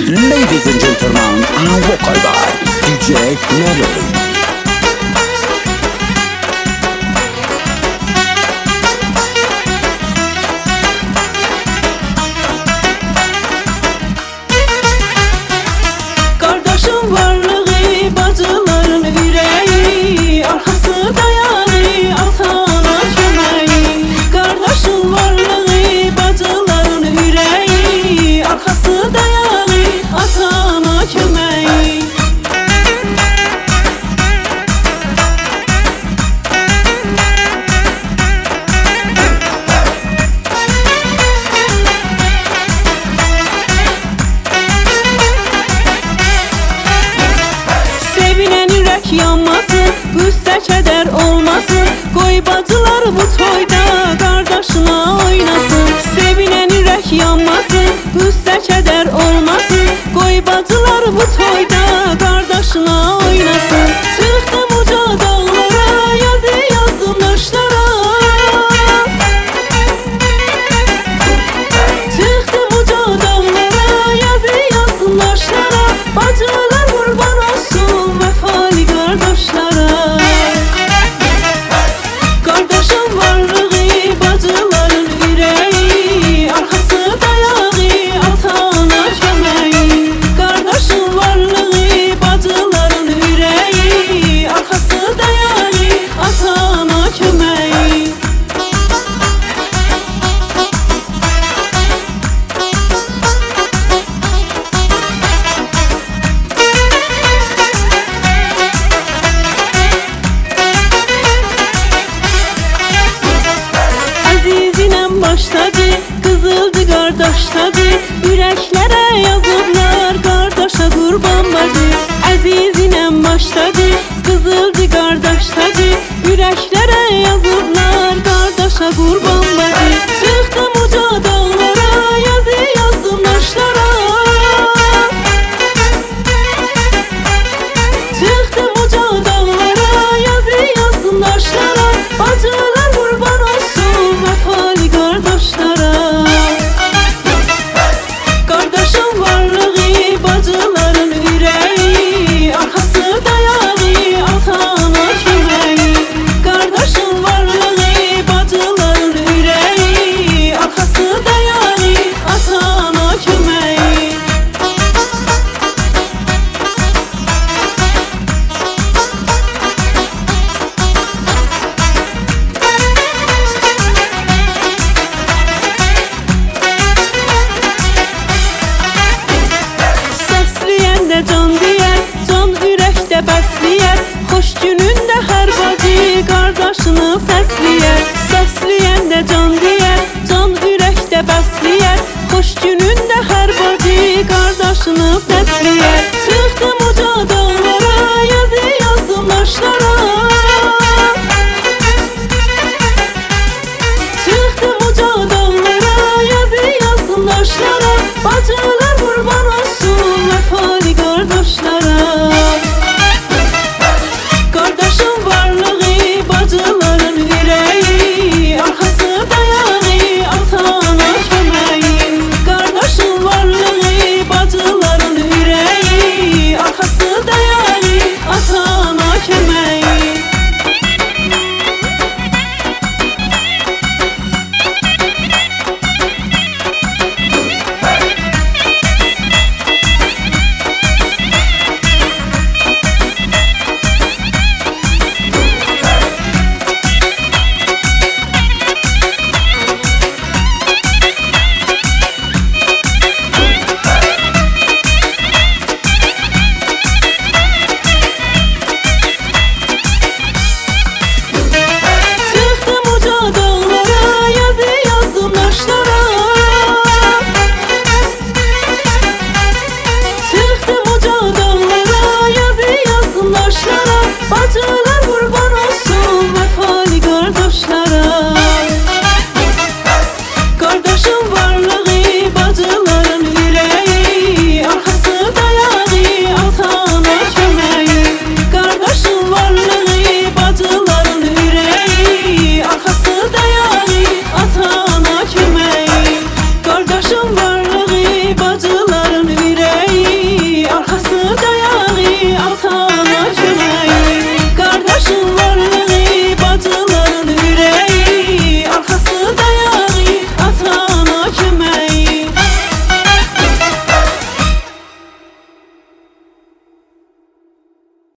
Ladies and gentlemen, un vocal by DJ Melody. Varlığı bacıların yüreği, arkası dayalı atana kömeği. Kardeşin varlığı bacıların yüreği, arkası dayalı atana kömeği. Sevinen yürek yanmasın, qüssə kədər olmasın. Qoy bacılar bu toyda qardaşına oynasın. Sevinen yürek yanmasın, qüssə kədər olmasın. Qoy bacılar bu toyda qardaşına oynasın. Çıxdım uca dağlara, yazı yazdım daşlara. Çıxdım uca dağlara, yazı yazdım daşlara. Bacılar qurban olsun vəfalı qardaşlara. Qardaşın varlığı bacıların ürəyi, arkası dayağı atana köməyi. Qardaşın varlığı bacıların ürəyi, arkası dayağı atana köməyi. Əzizinem başladı, qızıldı qardaşladı. Ürəklərə yazıblar, qardaşa qurban bacı. Əzizinem başladı, qızıldı qardaşladı. Ürəklərə yazıblar, qardaşa qurban bacı. Çıxdım uca dağlara, yazı yazdım daşlara. Çıxdım uca dağlara, yazı yazdım daşlara. Bacılar qurban olsun vəfalı qardaşlara. Qardaşın varlığı bacıların ürəyi, arkası dayalı atana köməyi. Qardaşın varlığı bacıların ürəyi, arkası dayalı atana köməyi. Səsləyəndə can deyər, can ürəkdə bəsləyər. Xoş günündə hər bacı qardaşını səsləyər. Səsləyəndə can deyər, can ürəkdə bəsləyər. Xoş günündə hər bacı qardaşını səsləyər.